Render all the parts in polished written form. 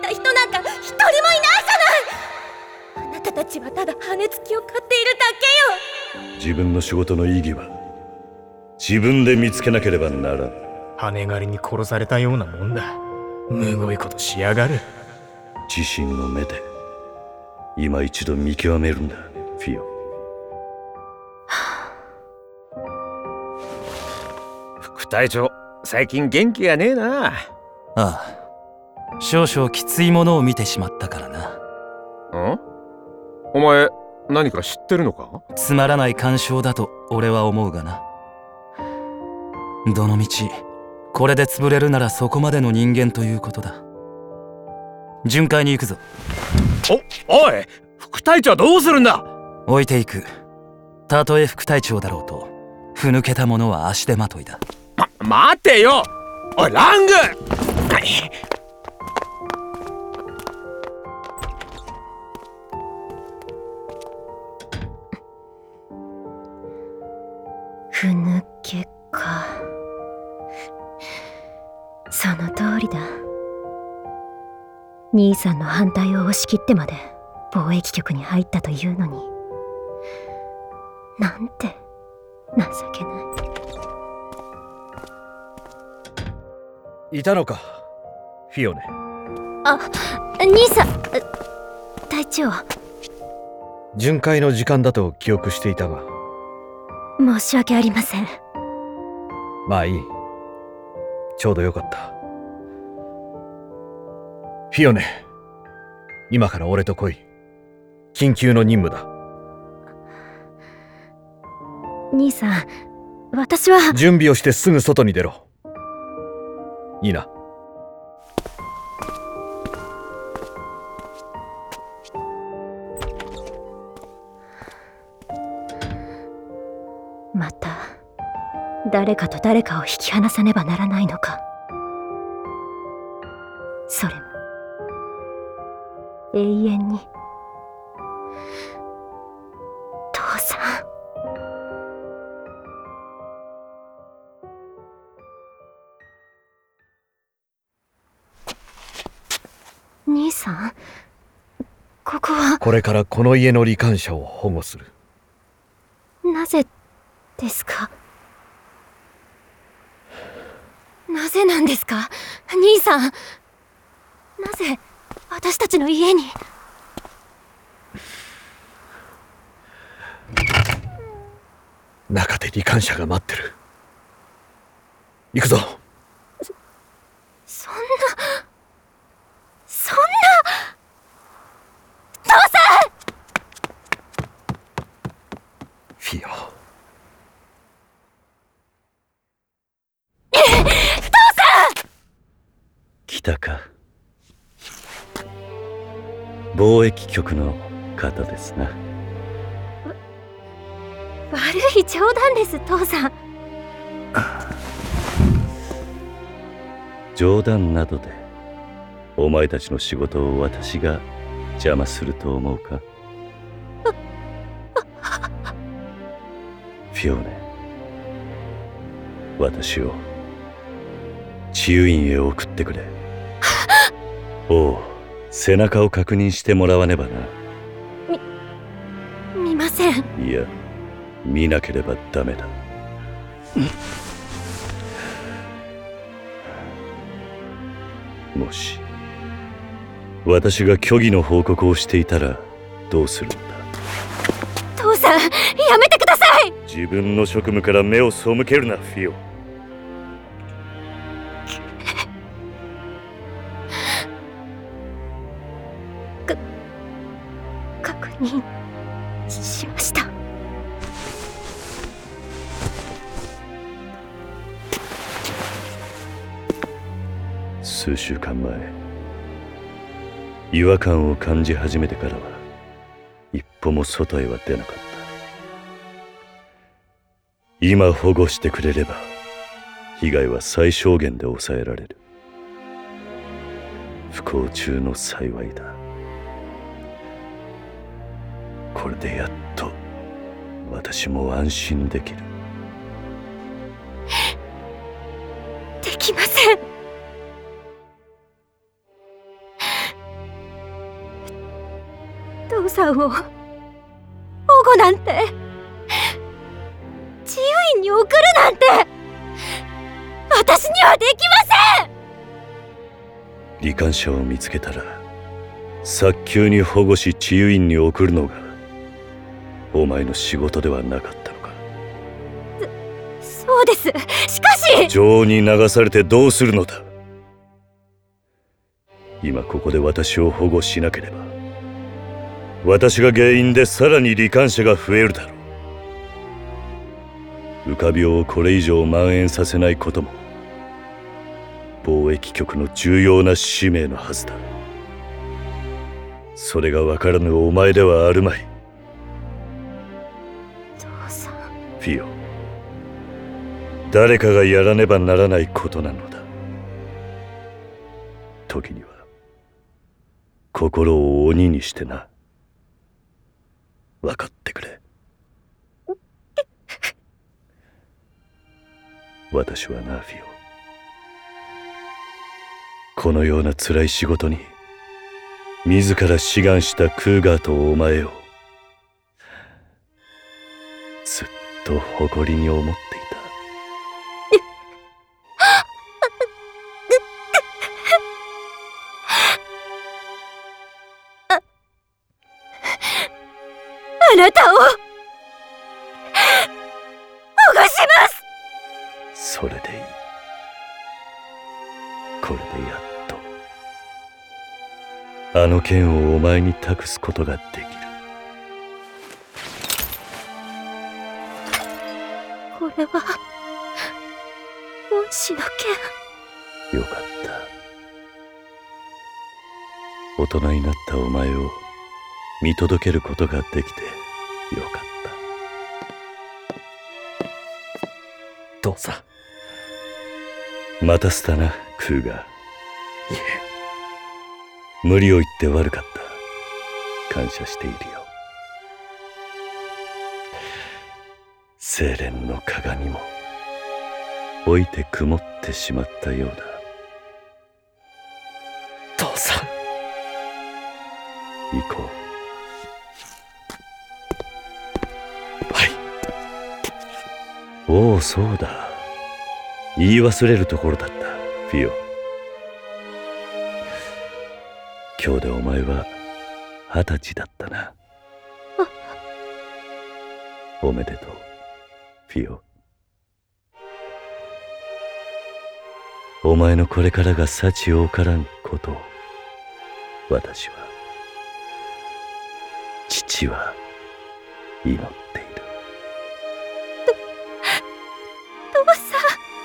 た人なんか一人もいないじゃない。あなたたちはただ羽根つきを買っているだけよ。 自分の仕事の意義は自分で見つけなければならん。 羽狩りに殺されたようなもんだ。むごいことしやがる。 自身の目で今一度見極めるんだ、フィオ。 副隊長、最近元気がねえな。 ああ、少々きついものを見てしまったからな。 ん？お前何か知ってるのか？ つまらない干渉だと俺は思うがな。どのみちこれで潰れるならそこまでの人間ということだ。巡回に行くぞ。 おい、副隊長はどうするんだ？ 置いていく。たとえ副隊長だろうとふぬけた者は足手まといだ。 待てよ。おいラング。 ふぬけか。その通りだ。兄さんの反対を押し切ってまで貿易局に入ったというのに、なんて情けない。 いたのか、フィオネ。 あ、兄さん、隊長。 巡回の時間だと記憶していたが。 申し訳ありません。 まあいい。ちょうどよかった。フィオネ、今から俺と来い。緊急の任務だ。 兄さん、私は。 準備をしてすぐ外に出ろ。いいな。 また誰かと誰かを引き離さねばならないのか。それも永遠に。父さん。兄さん、ここは。 これからこの家の罹患者を保護する。 なぜですか？なぜなんですか、兄さん。なぜ私たちの家に。 中で罹患者が待ってる。行くぞ。 そんな父さん。 フィオ。 来たか。貿易局の方ですな。 悪い冗談です、父さん。 冗談などでお前たちの仕事を私が邪魔すると思うか？フィオネ、私を治癒院へ送ってくれ。おう、背中を確認してもらわねばな。 見ません。 いや、見なければダメだ。もし私が虚偽の報告をしていたらどうするんだ？ 父さん、やめてください。 自分の職務から目を背けるな、フィオ。 確認しました。 数週間前、違和感を感じ始めてからは一歩も外へは出なかった。今保護してくれれば被害は最小限で抑えられる。不幸中の幸いだ。これでやっと私も安心できる。 できません。 父さんを保護なんて、治癒院に送るなんて、私にはできません。 罹患者を見つけたら早急に保護し治癒院に送るのがお前の仕事ではなかったのか。 そうです。しかし情に流されてどうするのだ。今ここで私を保護しなければ私が原因でさらに罹患者が増えるだろう。浮か病をこれ以上蔓延させないことも貿易局の重要な使命のはずだ。それが分からぬお前ではあるまい。 父さん。 フィオ、誰かがやらねばならないことなのだ。時には心を鬼にしてな。分かってくれ。私はな、フィオ、このような辛い仕事に自ら志願したクーガーとお前をずっと誇りに思っていた。 あなたを保護します。 それでいい。これでやっとあの剣をお前に託すことができる。 これは恩師の剣。 よかった。大人になったお前を見届けることができてよかった。 父さん、待たせたな、クーガー。 ん。いえ、 無理を言って悪かった。感謝しているよ。精錬の鏡も老いて曇ってしまったようだ。 父さん。 行こう。 はい。 おお、そうだ。言い忘れるところだった、フィオ。今日でお前は20歳だったな。おめでとう、フィオ。お前のこれからが幸多からんことを私は、父は祈っている。 父さん。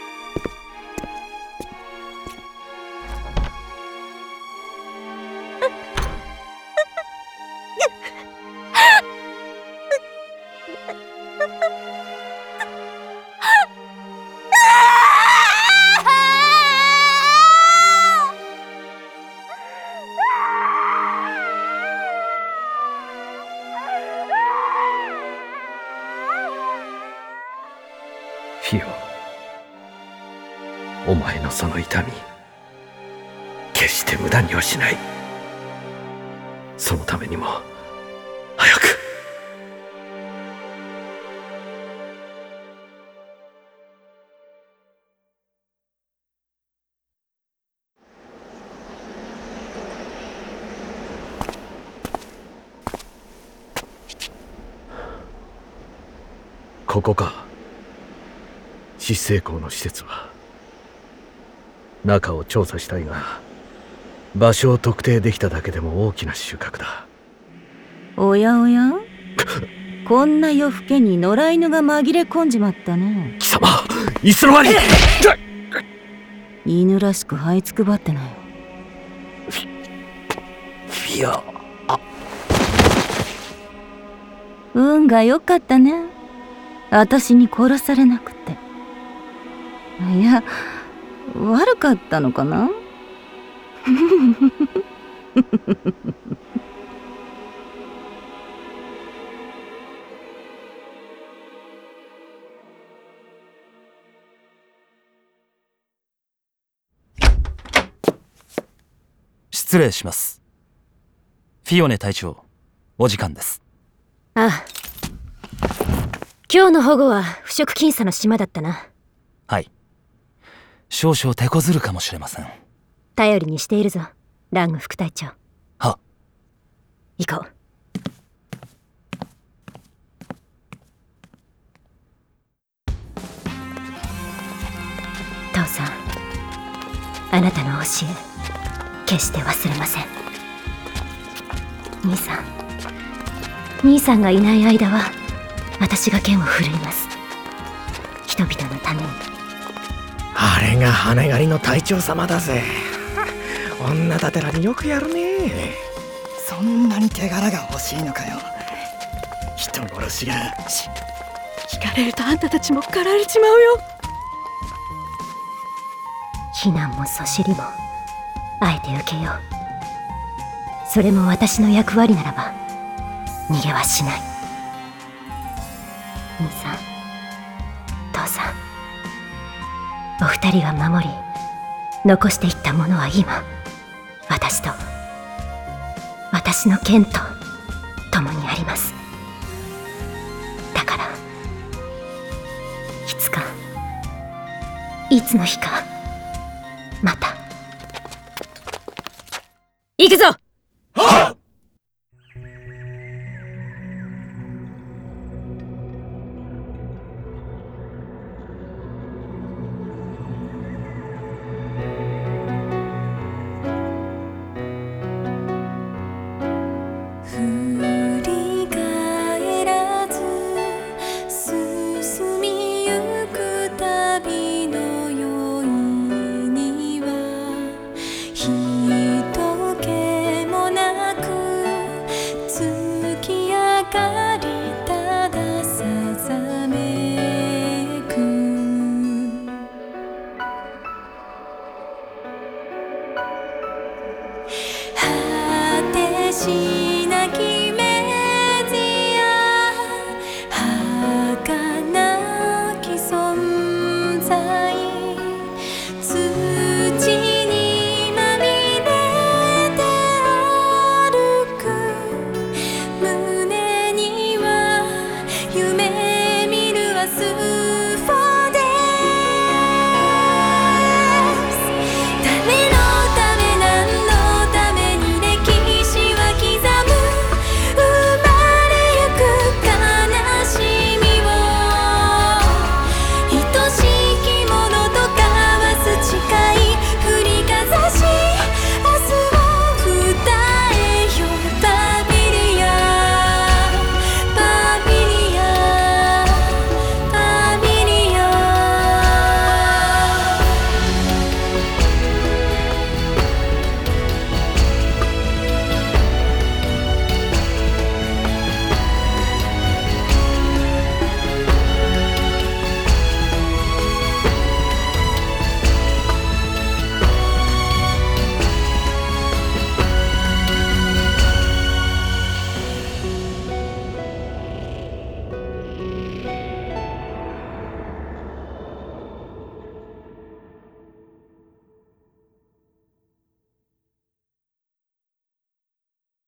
フィオ、お前のその痛み、決して無駄にはしない。そのためにも早く。ここか。失成校の施設は。中を調査したいが、場所を特定できただけでも大きな収穫だ。 おやおやこんな夜更けに野良犬が紛れ込んじまったね。 貴様、いつの間に。 犬らしく這いつくばってなよ。 フィオ。 運が良かったね。私に殺されなくて。いや、悪かったのかな。 失礼します。フィオネ隊長、 お時間です。 ああ。今日の保護は腐食僅差の島だったな。 はい。少々手こずるかもしれません。 頼りにしているぞ、ラング副隊長。 は。 行こう。父さん、あなたの教え決して忘れません。兄さんがいない間は私が剣を振るいます。人々のために。 あれが羽狩りの隊長様だぜ。女だてらによくやるね。 そんなに手柄が欲しいのかよ。 人殺しが聞かれるとあんたたちも狩られちまうよ。 非難もそしりもあえて受けよう。それも私の役割ならば逃げはしない。兄さん、父さん、お二人が守り残していったものは今私と私の剣と共にあります。だからいつかいつの日かまた行くぞ。 はっ。 振り返らず進みゆく旅の酔いには人気もなく月明かりたださざめく果てし